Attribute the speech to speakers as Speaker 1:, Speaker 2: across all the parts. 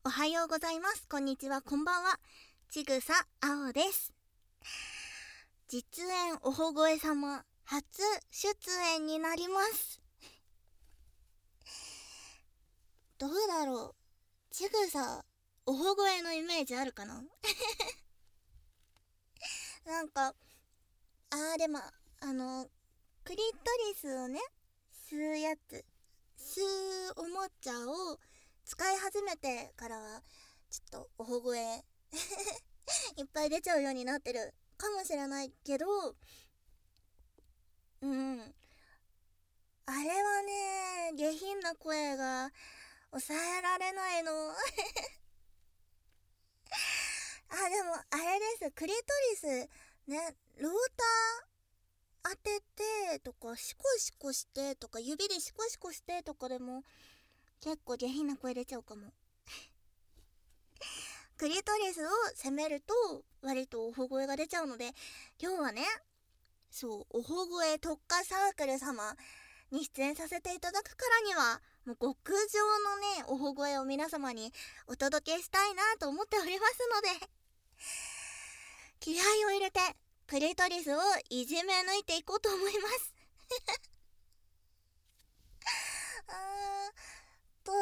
Speaker 1: おはようございます。こんにちは、こんばんは。ちぐさあおです。実演おほごえ様初出演になります。どうだろう。ちぐさおほごえのイメージあるかななんかでもクリトリスをね吸うやつ、吸うおもちゃを使い始めてからはちょっとおほごえいっぱい出ちゃうようになってるかもしれないけど、あれはね、下品な声が抑えられないのでもあれです。クリトリスね、ローター当ててとかシコシコしてとか指でシコシコしてとかでも結構下品な声出ちゃうかも。クリトリスを攻めると割とおほ声が出ちゃうので、今日はね、そうおほ声特化サークル様に出演させていただくからには、もう極上のねおほ声を皆様にお届けしたいなと思っておりますので、気合を入れてクリトリスをいじめ抜いていこうと思いますと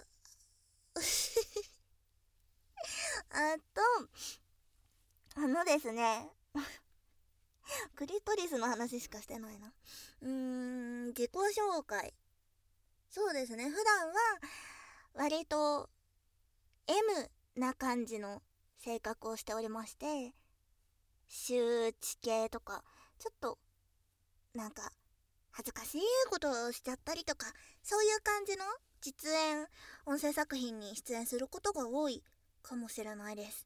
Speaker 1: ですねクリトリスの話しかしてないな。自己紹介。そうですね、普段は割と M な感じの性格をしておりまして、周知系とかちょっとなんか恥ずかしいことをしちゃったりとか、そういう感じの実演音声作品に出演することが多いかもしれないです。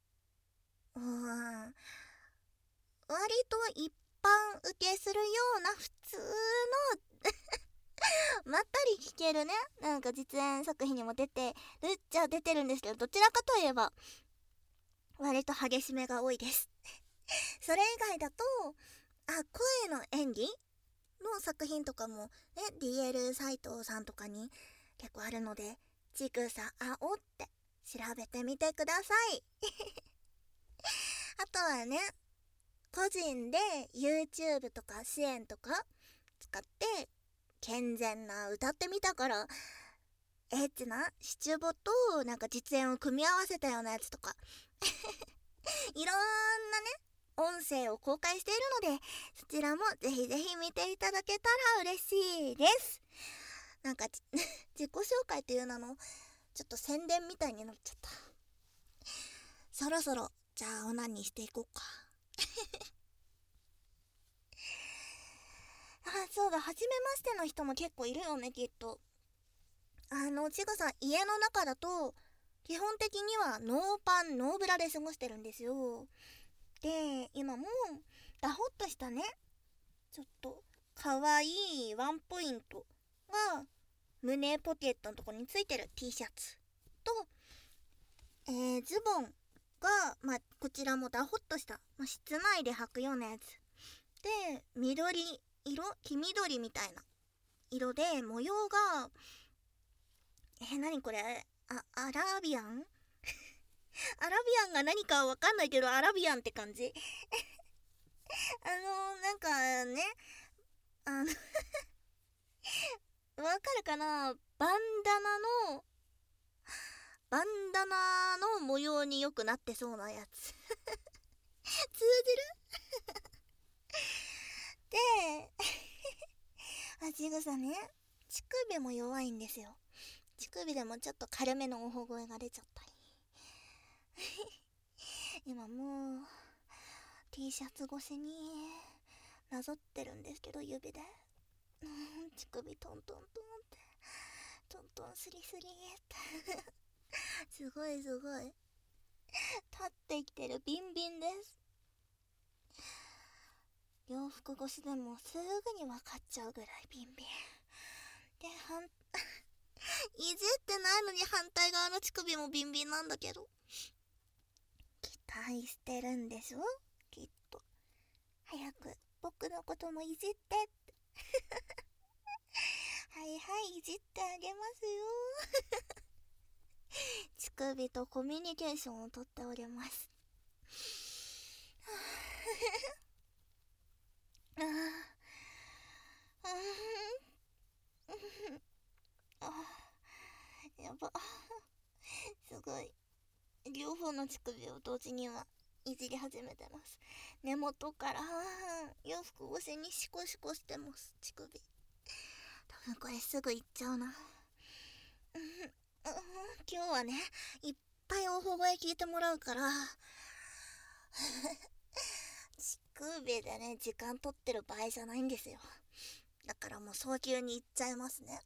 Speaker 1: 割と一般受けするような普通のまったり聞けるね、なんか実演作品にも出てるっちゃ出てるんですけど、どちらかといえば割と激しめが多いですそれ以外だと声の演技の作品とかもね、 DL 斎藤さんとかに結構あるので、ちぐさあおって調べてみてくださいあとはね、個人で YouTube とか支援とか使って健全な歌ってみたからエッチなシチュボとなんか実演を組み合わせたようなやつとかいろんなね音声を公開しているので、そちらもぜひぜひ見ていただけたら嬉しいです。なんか自己紹介っていう名のちょっと宣伝みたいになっちゃった。そろそろじゃあオナニーしていこうかそうだ、初めましての人も結構いるよね、きっと。ちぐさん家の中だと基本的にはノーパンノーブラで過ごしてるんですよ。で、今もダホッとしたね、ちょっとかわいいワンポイントが胸ポケットのところについてる T シャツと、ズボンが、こちらもダホッとした、室内で履くようなやつで、緑色、黄緑みたいな色で模様が何これ、アラビアンアラビアンが何かわかんないけど、アラビアンって感じなんかね、あのわかるかな、のバンダナの模様によくなってそうなやつ通じるでちぐさね、乳首も弱いんですよ。乳首でもちょっと軽めのおほ声が出ちゃったり今もう T シャツ越しになぞってるんですけど、指で乳首トントントンってトントンスリスリってすごいすごい立ってきてる、ビンビンです。洋服越しでもすぐに分かっちゃうぐらいビンビンで、いじってないのに反対側の乳首もビンビンなんだけど、期待してるんでしょ、きっと。早く僕のこともいじってってはいはい、いじってあげますよ乳首とコミュニケーションをとっております。あやば。すごい。両方の乳首を同時にはいじり始めてます。根元から洋服越しにシコシコしてます、乳首。多分これすぐいっちゃうな。今日はね、いっぱいおほ声聞いてもらうから乳首でね、時間取ってる場合じゃないんですよ。だからもう早急にいっちゃいますね。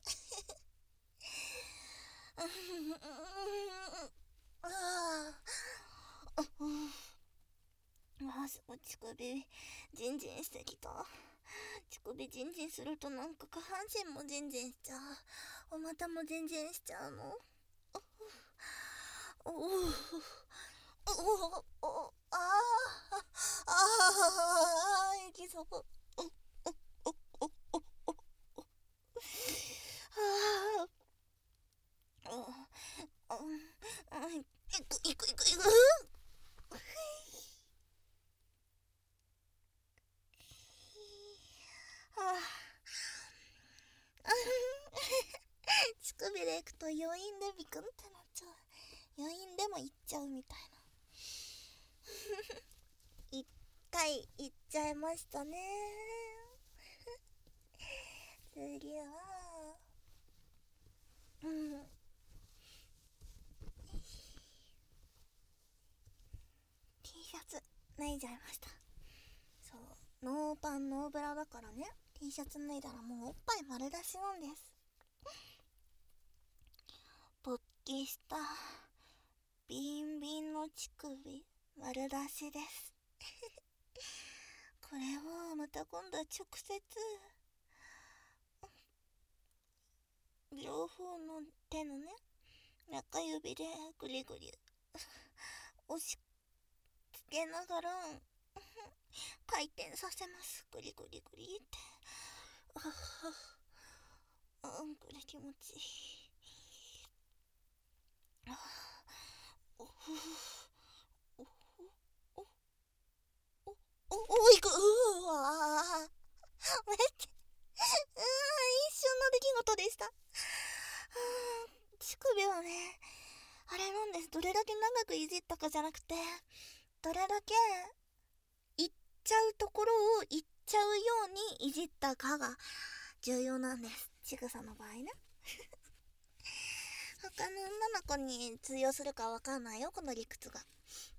Speaker 1: すごい乳首ジンジンしてきた。乳首ジンジンするとなんか下半身もジンジンしちゃう。お股もジンジンしちゃうの。おおおおああいきそう。いく乳首でいくと余韻でビクンってなっちゃう。余韻でもいっちゃうみたいな。一回いっちゃいましたね。次はT シャツ脱いじゃいました。そう、ノーパンノーブラだからね、 T シャツ脱いだらもうおっぱい丸出しなんです。勃起したビンビンの乳首丸出しです。これをまた今度は直接両方の手のね、中指でグリグリ押しつけながら回転させます。グリグリグリって。これ気持ちいい。いく。めっちゃ一瞬の出来事でした。乳首はね、あれなんです。どれだけ長くいじったかじゃなくて、どれだけいっちゃうところをいっちゃうようにいじったかが重要なんです。ちぐさの場合ね。他の女の子に通用するかわかんないよ、この理屈が。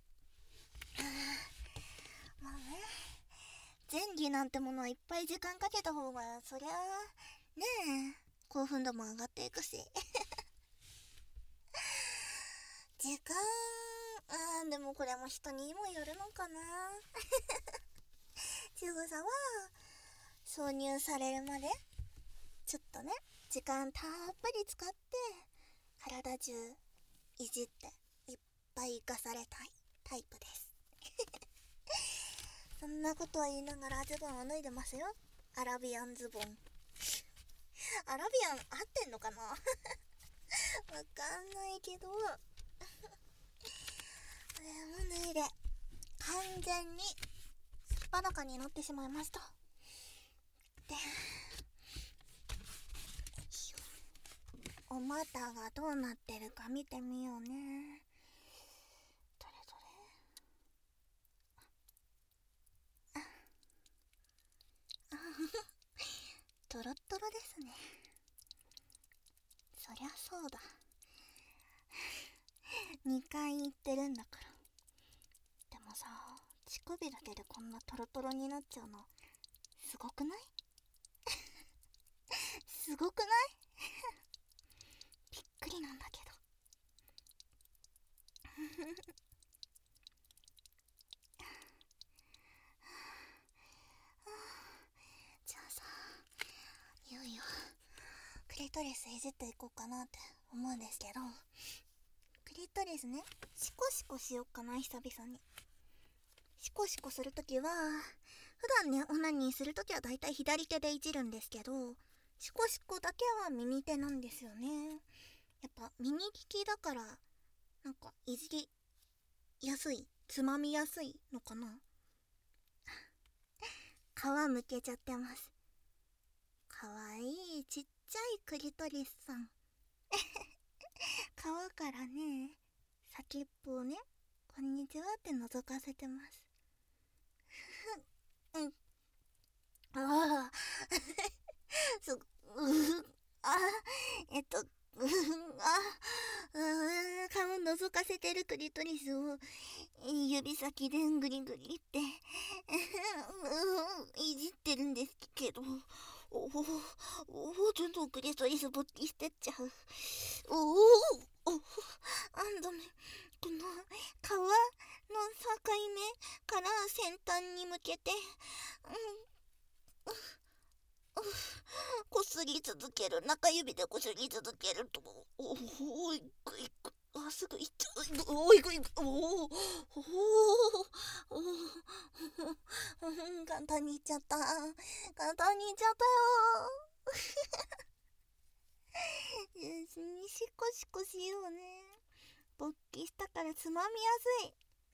Speaker 1: まあね、前戯なんてものはいっぱい時間かけた方がそりゃねえ興奮度も上がっていくし時間でもこれも人にもよるのかな。ちぐさは挿入されるまでちょっとね、時間たっぷり使って体中いじっていっぱい生かされたいタイプです。そんなことは言いながらズボンを脱いでますよ。アラビアンズボン。アラビアン合ってんのかなわかんないけどこれも脱いで完全にすっぱだかになってしまいました。で、お股がどうなってるか見てみようね。どれどれ。トロットロですね。そりゃそうだ。2回言ってるんだから。でもさ、乳首だけでこんなトロトロになっちゃうのすごくない？すごくない？びっくりなんだけど。じゃあさ、いよいよクリトリスいじっていこうかなって思うんですけど、クリトリスね、シコシコしよっかな。久々にシコシコするときは、普段ねオナニーするときはだいたい左手でいじるんですけど、シコシコだけは右手なんですよね。やっぱ右利きだからなんかいじりやすい、つまみやすいのかな。皮むけちゃってます。かわいいちっちゃいクリトリスさん。皮からね、先っぽをね、こんにちはって覗かせてます。うん。ああすうあえっと顔覗かせてるクリトリスを指先でグリグリっていじってるんですけど、おどんどんクリトリス勃起してっちゃう。あんどめ、この皮の境目から先端に向けて、こすり続ける、中指でこすり続けると、いくいく、すぐいっちゃう、いくいく、簡単にいっちゃった、簡単にいっちゃったよ。シコシコしようね。勃起したからつまみやすい。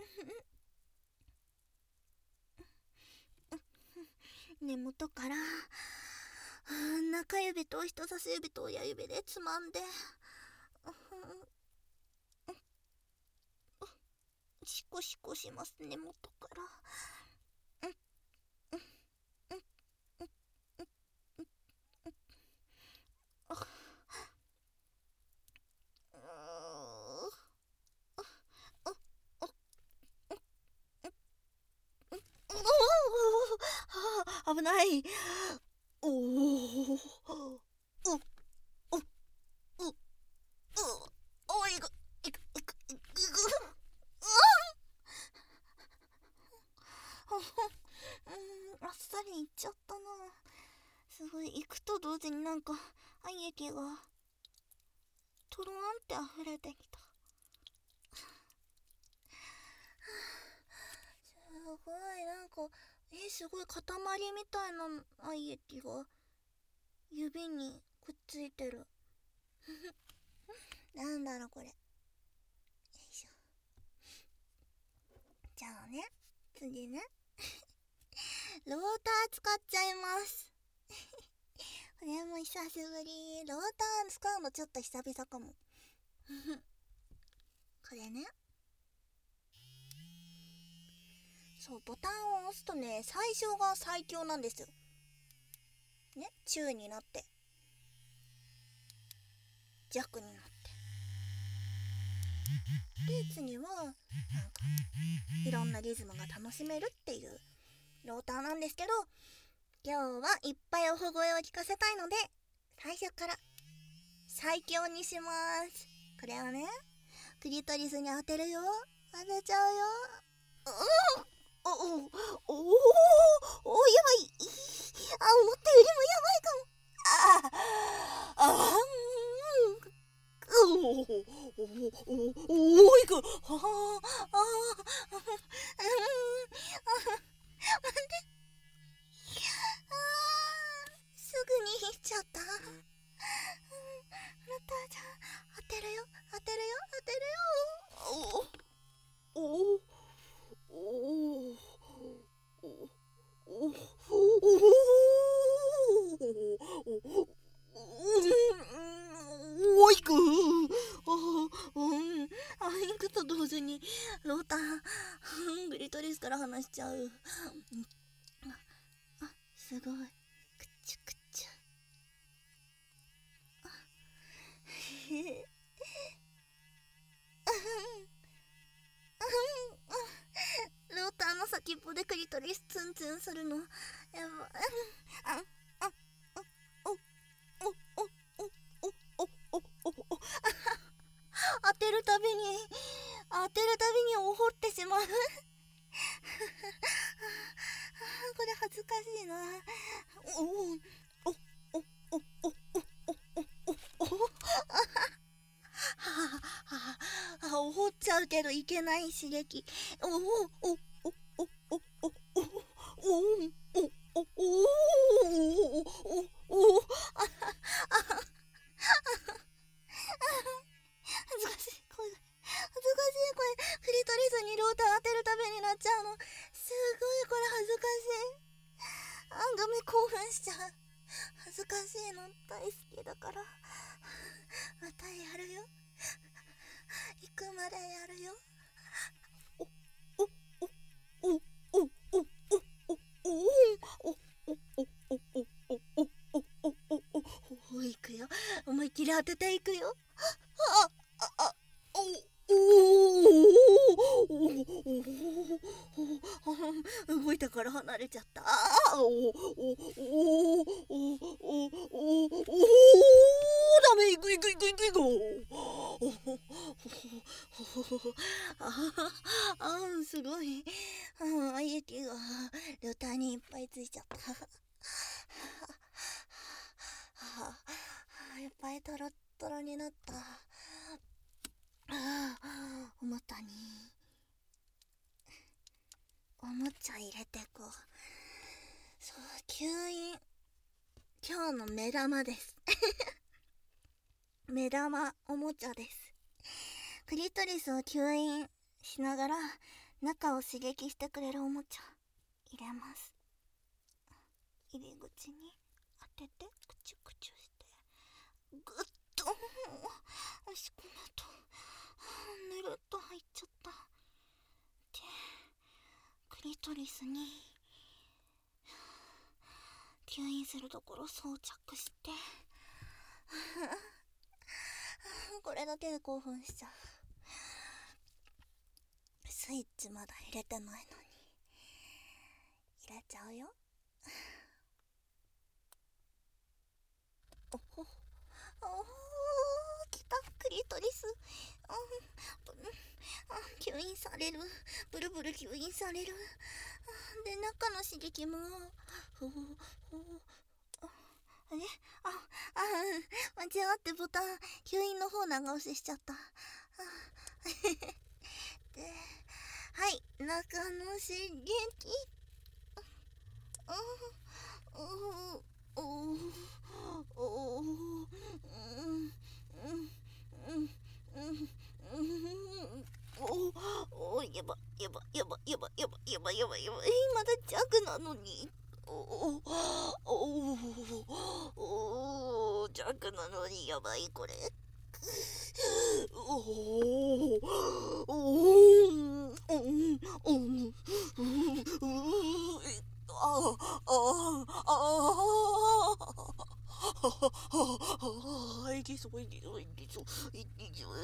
Speaker 1: 根元から中指と人差し指と親指でつまんで、シコシコします根元から。危ない。おおいくいくいくいくあっさりいっちゃったな。すごい、行くと同時になんか愛液がとろーんって溢れてきた。すごい、なんかすごい塊みたいな愛液が指にくっついてる。なんだろうこれ。よいしょ。じゃあね、次ね。ローター使っちゃいます。これも久しぶり。ローター使うのちょっと久々かも。これね。そう、ボタンを押すとね、最初が最強なんですよ。ね、中になって。弱になって。で、次は、なんか、いろんなリズムが楽しめるっていうローターなんですけど、今日はいっぱいお小声を聞かせたいので、最初から最強にします。これをね、クリトリスに当てるよ。当てちゃうよ。やばい。思ったよりもやばいかも。いく。すぐにいっちゃった。またじゃあ当てるよ。いく。いくと同時にローターグリトリスから離しちゃう。すごい。くっちゃくっちゃ。ローターの先っぽでクリトリスツンツンするのやばい。当てるたびにおほってしまう。これ恥ずかしいな。おほっちゃうけどいけない刺激。恥ずかしい。 までやるよ。いくよ、思いっきり当てていくよ。動いたから離れちゃった。ダメ、いくいくいくいくいく。すごい。雪が両体にいっぱいついちゃった。いっぱいトロットロになった。おもたにおもちゃ入れてこう。そう、吸引、今日の目玉です目玉おもちゃです。クリトリスを吸引しながら中を刺激してくれるおもちゃ入れます。入り口に当ててクチュクチュしてグッと、おしくまとぬるっと入っちゃった。で、クリトリスに吸引するところ装着してこれだけで興奮しちゃう。スイッチまだ入れてないのに入れちゃうよ。来た、クリトリス。吸引される、ブルブル吸引される。で、中の刺激もあれ、間違ってボタン吸引の方長押ししちゃったで、はい、中の刺激。まだ弱なのに。弱なのにやばいこれ。いけそういけそういけそういけそう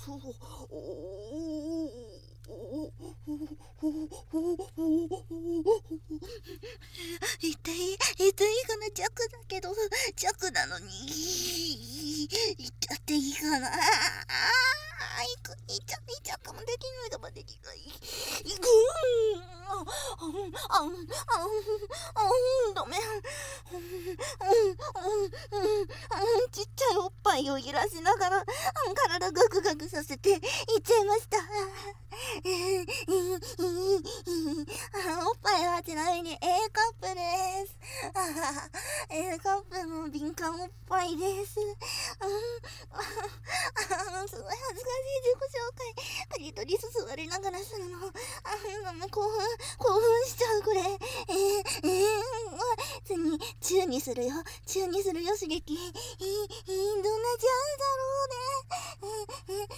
Speaker 1: 痛い痛いかな。弱だけど弱なのにいっちゃっていいかな。いっちゃもできないかもできない。ダメ。ちっちゃいおっぱいを揺らしながら体ガクガクさせていっちゃいました。おっぱいはちなみに A カップです。A カップの敏感おっぱいです。すごい恥ずかしい自己紹介。クリトリス座りながらするの。興奮しちゃうこれ。次チューにするよ刺激。どんなチャンスだろうね。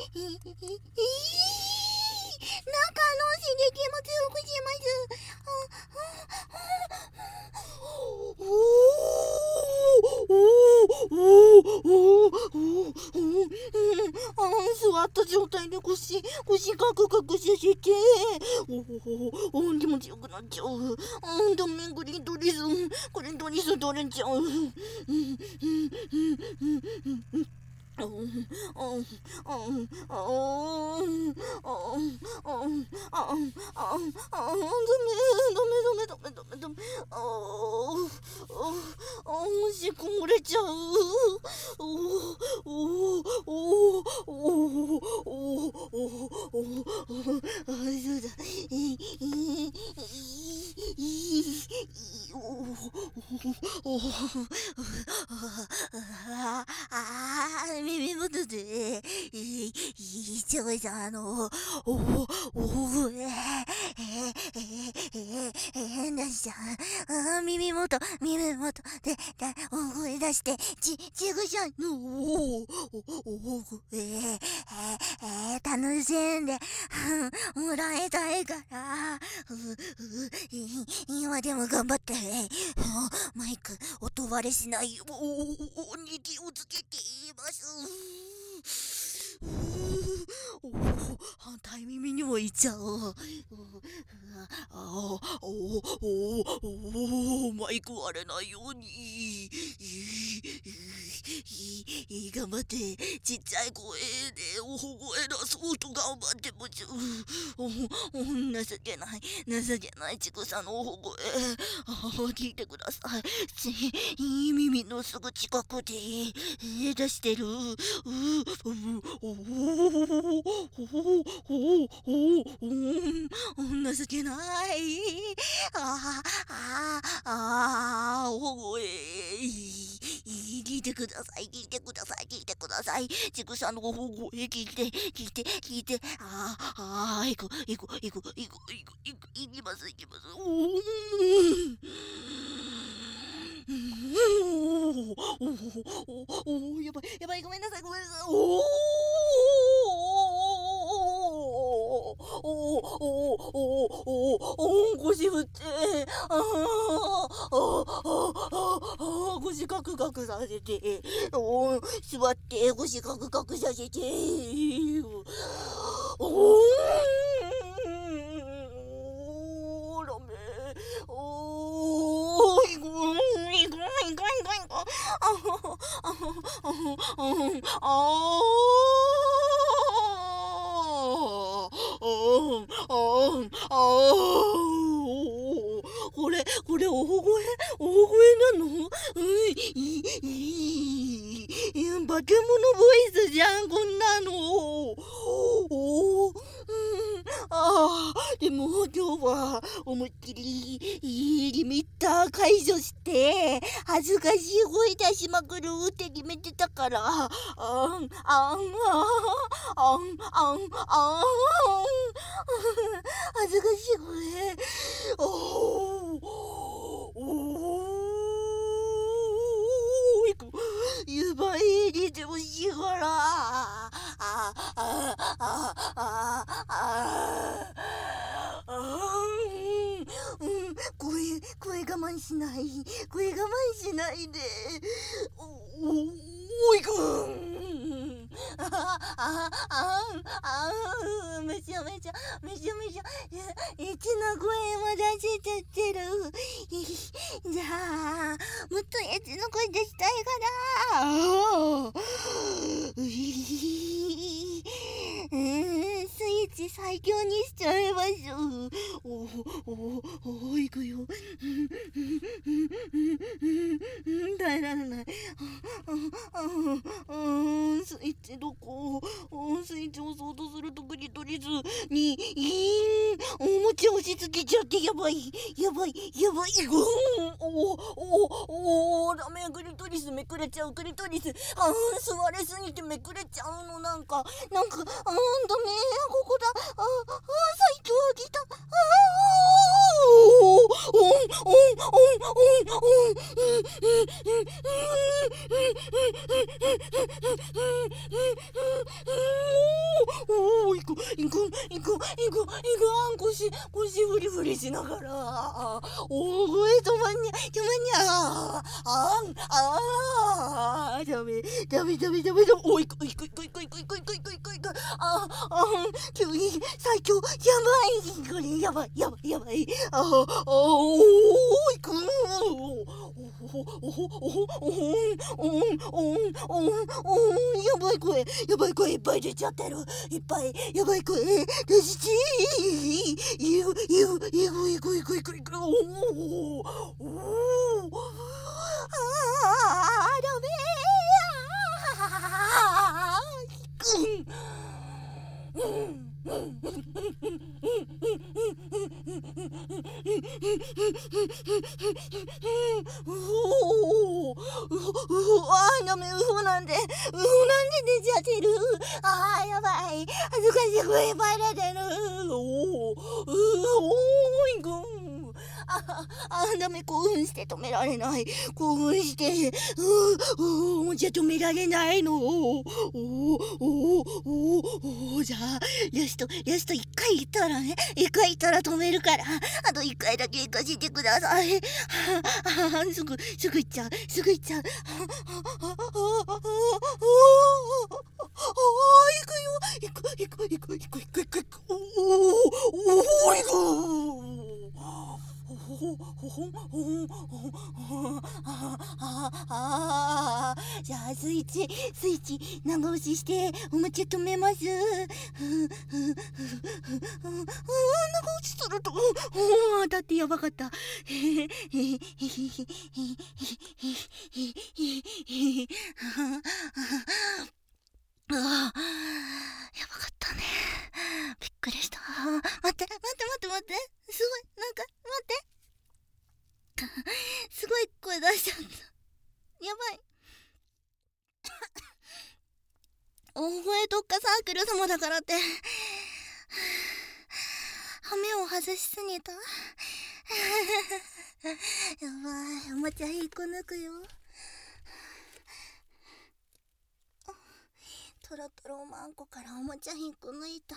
Speaker 1: 中の刺激も強くします。座った状態で腰ガクガクさせて気持ちよくなっちゃう。ダメ、クリトリス取れちゃう。ダメ。おしこ漏れちゃう。そうだ。耳元でちょいさ変なしちゃう。耳元で大声出してちぐしゃの大声食楽しんでもらいたいから、今でも頑張ってマイク音割れしないように気をつけています。反対耳にもいっちゃおう。マイク割れないように頑張ってちっちゃい声で大声出そうと頑張ってもちゅ情けないちくさんの大声聞いてください。耳のすぐ近くで出してる情けない大声聞いてください。ちくさんの大声聞いて。行きます。やばい、ごめんなさい。腰振って、腰カクカクさせて、座って腰カクカクさせて、ダメ。これ大声なの？化け物ボイスじゃん、こんなの。でも今日は思いっきりリミッター解除して恥ずかしい声出しまくるって決めてたから、恥ずかしい声ゆばい入れてほしいから。声我慢しないで。おいくん。めちゃめちゃエッチな声も出しちゃってる。じゃあもっとエッチな声出したいから。スイッチ最強にしちゃいましょう。いくよ。耐えられない。スイッチどこ？スイッチ押そうとするとクリトリスにお餅押し付けちゃってやばい。ダメ、クリトリスめくれちゃう。座れすぎてめくれちゃうの。なんかダメ。ここだ。最強来た。腰フリフリしながら大声止まんにゃ。ダメ。おいく。急に最強。これやばい。おいく。やばい声いっぱい出ちゃってる。やばい声出しちいく。ダメ。ダメ。ウフなんで出ちゃってる。やばい。恥ずかしい声いっぱい出てる。 ダメ、興奮して止められない。興奮して、じゃ止められないの。じゃあ、ラスト1回言ったらね、1回言ったら止めるから、あと1回だけ行かせてください。すぐ行っちゃう。行く。じゃあスイッチ長押ししてお待ち止めます。長押しするとだってやばかった。やばかったね。びっくりした。待って。すごい、なんか、待って。すごい声出しちゃった。やばい。大声特化サークル様だからって。羽目を外しすぎた。やばい。おもちゃ引っこ抜くよ。トロトロおまんこからおもちゃ引っこ抜いた。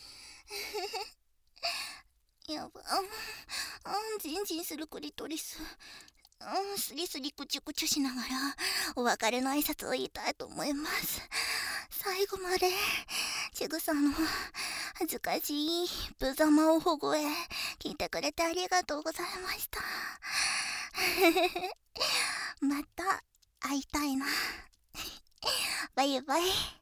Speaker 1: やば。ジンジンするクリトリス。スリスリクチュクチュしながらお別れの挨拶を言いたいと思います。最後までちぐさの恥ずかしい無様を保護へ聞いてくれてありがとうございました。また会いたいな。バイバイ。